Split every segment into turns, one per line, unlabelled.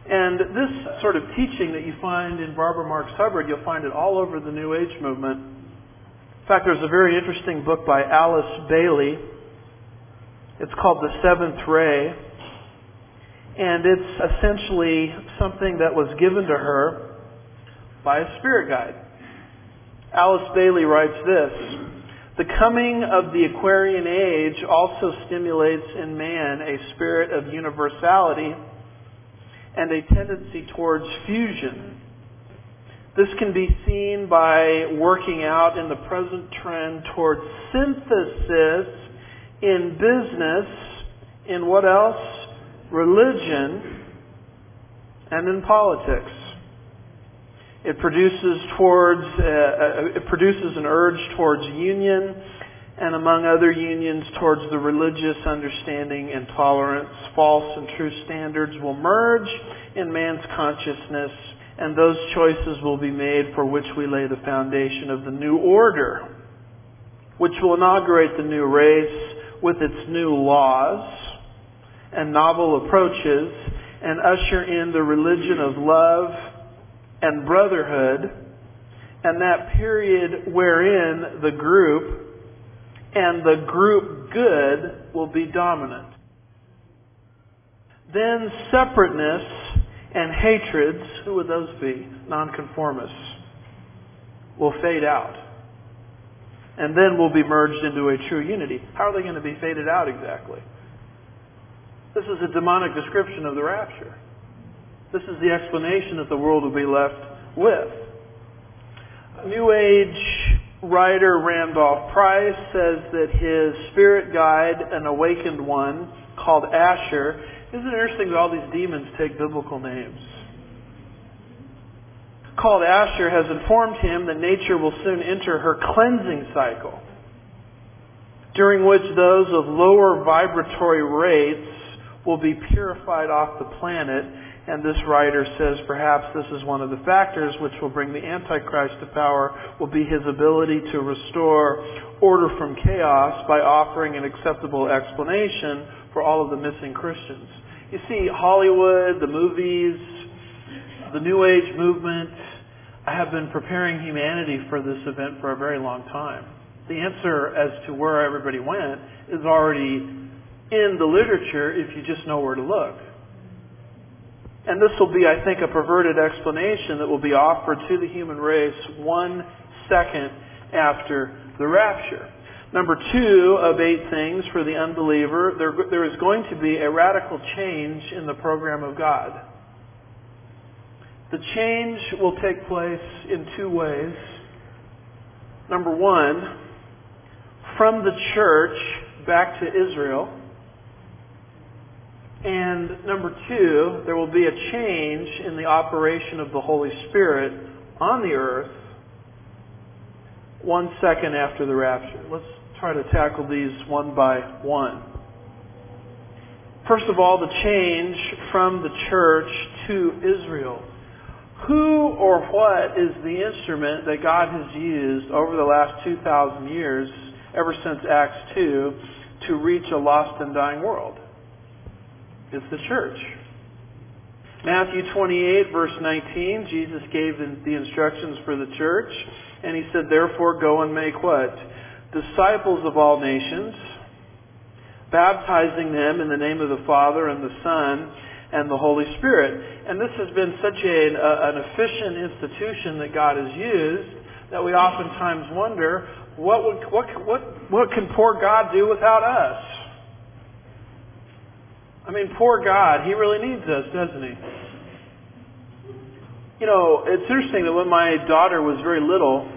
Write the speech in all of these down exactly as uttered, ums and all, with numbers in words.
And this sort of teaching that you find in Barbara Marx Hubbard, you'll find it all over the New Age movement. In fact, there's a very interesting book by Alice Bailey. It's called The Seventh Ray. And it's essentially something that was given to her by a spirit guide. Alice Bailey writes this: "The coming of the Aquarian age also stimulates in man a spirit of universality and a tendency towards fusion. This can be seen by working out in the present trend towards synthesis in business, in what else? Religion, and in politics. It produces towards uh, it produces an urge towards union, and among other unions towards the religious understanding and tolerance. False and true standards will merge in man's consciousness, and those choices will be made for which we lay the foundation of the new order, which will inaugurate the new race with its new laws and novel approaches, and usher in the religion of love and brotherhood, and that period wherein the group and the group good will be dominant. Then separateness and hatreds," who would those be? Nonconformists, "will fade out. And then will be merged into a true unity." How are they going to be faded out exactly? This is a demonic description of the rapture. This is the explanation that the world will be left with. New Age writer Randolph Price says that his spirit guide, an awakened one called Asher — isn't it interesting that all these demons take biblical names? — called Asher has informed him that nature will soon enter her cleansing cycle, during which those of lower vibratory rates will be purified off the planet. And this writer says perhaps this is one of the factors which will bring the Antichrist to power, will be his ability to restore order from chaos by offering an acceptable explanation for all of the missing Christians. You see, Hollywood, the movies, the New Age movement, I have been preparing humanity for this event for a very long time. The answer as to where everybody went is already in the literature if you just know where to look. And this will be, I think, a perverted explanation that will be offered to the human race one second after the rapture. Number two of eight things for the unbeliever, there, there is going to be a radical change in the program of God. The change will take place in two ways. Number one, from the church back to Israel. And number two, there will be a change in the operation of the Holy Spirit on the earth one second after the rapture. Let's try to tackle these one by one. First of all, the change from the church to Israel. Who or what is the instrument that God has used over the last two thousand years, ever since Acts two, to reach a lost and dying world? It's the church. Matthew twenty-eight, verse nineteen, Jesus gave the instructions for the church, and He said, "Therefore go and make" what? "Disciples of all nations, baptizing them in the name of the Father and the Son and the Holy Spirit." And this has been such a, an efficient institution that God has used that we oftentimes wonder, what would, what, what, what can poor God do without us? I mean, poor God, He really needs us, doesn't He? You know, it's interesting that when my daughter was very little,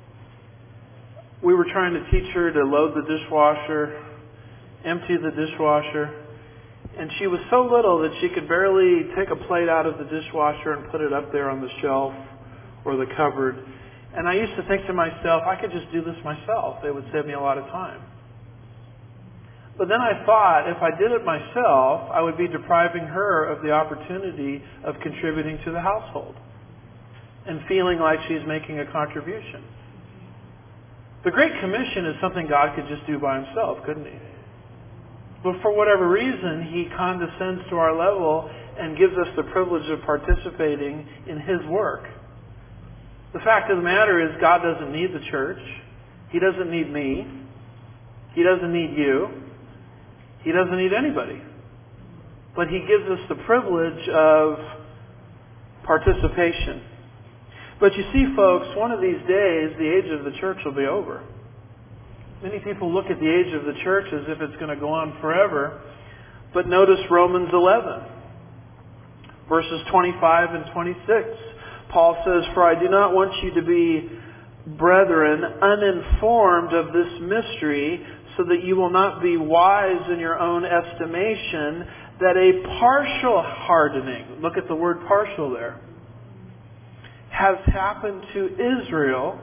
we were trying to teach her to load the dishwasher, empty the dishwasher, and she was so little that she could barely take a plate out of the dishwasher and put it up there on the shelf or the cupboard. And I used to think to myself, I could just do this myself. It would save me a lot of time. But then I thought, if I did it myself, I would be depriving her of the opportunity of contributing to the household and feeling like she's making a contribution. The Great Commission is something God could just do by Himself, couldn't He? But for whatever reason, He condescends to our level and gives us the privilege of participating in His work. The fact of the matter is God doesn't need the church. He doesn't need me. He doesn't need you. He doesn't need anybody. But He gives us the privilege of participation. But you see, folks, one of these days, the age of the church will be over. Many people look at the age of the church as if it's going to go on forever. But notice Romans eleven, verses twenty-five and twenty-six. Paul says, "For I do not want you to be, brethren, uninformed of this mystery, so that you will not be wise in your own estimation, that a partial hardening," look at the word partial there, "has happened to Israel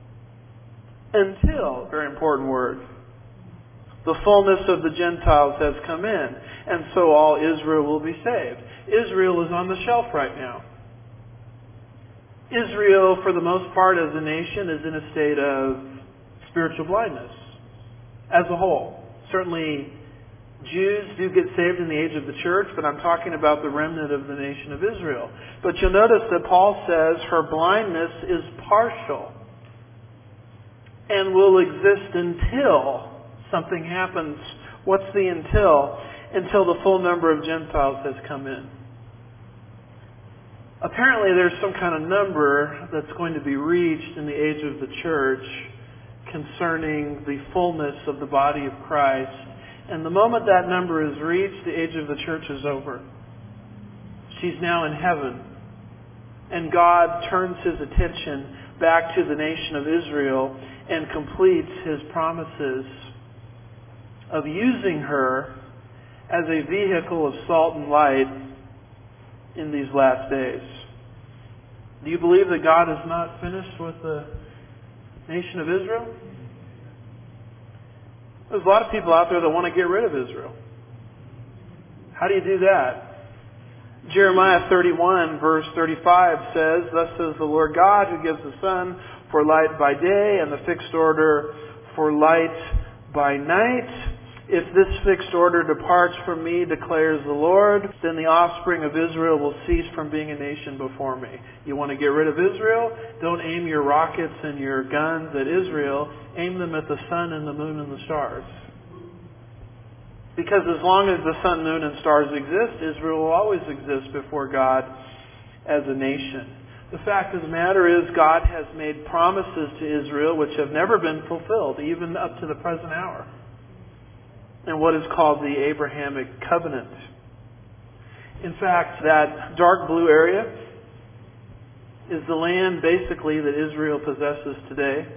until," very important word, "the fullness of the Gentiles has come in, and so all Israel will be saved." Israel is on the shelf right now. Israel, for the most part as a nation, is in a state of spiritual blindness as a whole. Certainly Jews do get saved in the age of the church, but I'm talking about the remnant of the nation of Israel. But you'll notice that Paul says her blindness is partial and will exist until something happens. What's the until? Until the full number of Gentiles has come in. Apparently there's some kind of number that's going to be reached in the age of the church concerning the fullness of the body of Christ. And the moment that number is reached, the age of the church is over. She's now in heaven. And God turns His attention back to the nation of Israel and completes His promises of using her as a vehicle of salt and light in these last days. Do you believe that God is not finished with the nation of Israel? There's a lot of people out there that want to get rid of Israel. How do you do that? Jeremiah thirty-one verse thirty-five says, "Thus says the Lord God, who gives the sun for light by day and the fixed order for light by night. If this fixed order departs from me, declares the Lord, then the offspring of Israel will cease from being a nation before me." You want to get rid of Israel? Don't aim your rockets and your guns at Israel. Aim them at the sun and the moon and the stars. Because as long as the sun, moon, and stars exist, Israel will always exist before God as a nation. The fact of the matter is, God has made promises to Israel which have never been fulfilled, even up to the present hour, and what is called the Abrahamic covenant. In fact, that dark blue area is the land basically that Israel possesses today.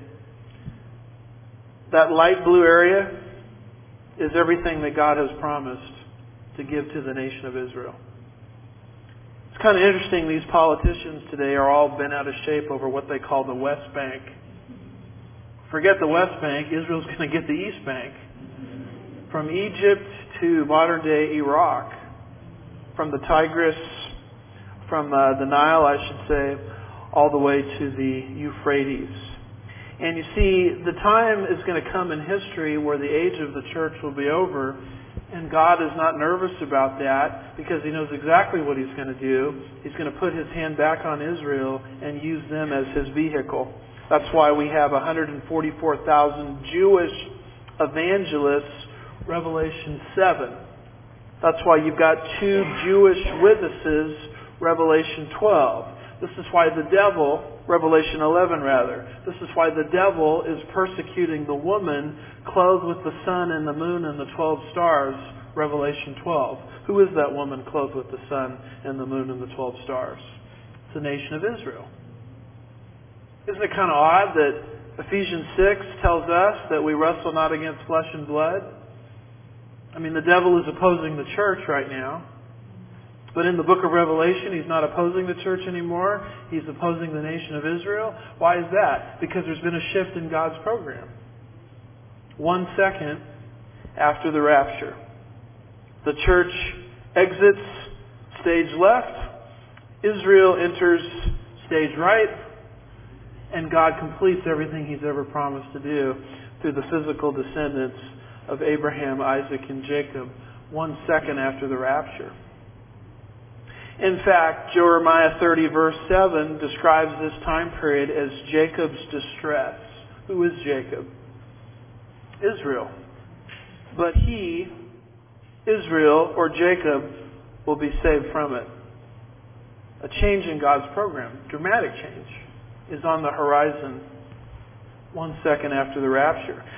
That light blue area is everything that God has promised to give to the nation of Israel. It's kind of interesting, these politicians today are all bent out of shape over what they call the West Bank. Forget the West Bank, Israel's going to get the East Bank. From Egypt to modern-day Iraq, from the Tigris, from uh, the Nile, I should say, all the way to the Euphrates. And you see, the time is going to come in history where the age of the church will be over, and God is not nervous about that because He knows exactly what He's going to do. He's going to put His hand back on Israel and use them as His vehicle. That's why we have one hundred forty-four thousand Jewish evangelists, Revelation seven. That's why you've got two Jewish witnesses, Revelation twelve. This is why the devil, Revelation eleven rather, this is why the devil is persecuting the woman clothed with the sun and the moon and the twelve stars, Revelation twelve. Who is that woman clothed with the sun and the moon and the twelve stars? It's the nation of Israel. Isn't it kind of odd that Ephesians six tells us that we wrestle not against flesh and blood? I mean, the devil is opposing the church right now. But in the book of Revelation, he's not opposing the church anymore. He's opposing the nation of Israel. Why is that? Because there's been a shift in God's program. One second after the rapture, the church exits stage left, Israel enters stage right, and God completes everything He's ever promised to do through the physical descendants of Abraham, Isaac, and Jacob one second after the rapture. In fact, Jeremiah thirty verse seven describes this time period as Jacob's distress. Who is Jacob? Israel. But he, Israel or Jacob, will be saved from it. A change in God's program, dramatic change, is on the horizon one second after the rapture.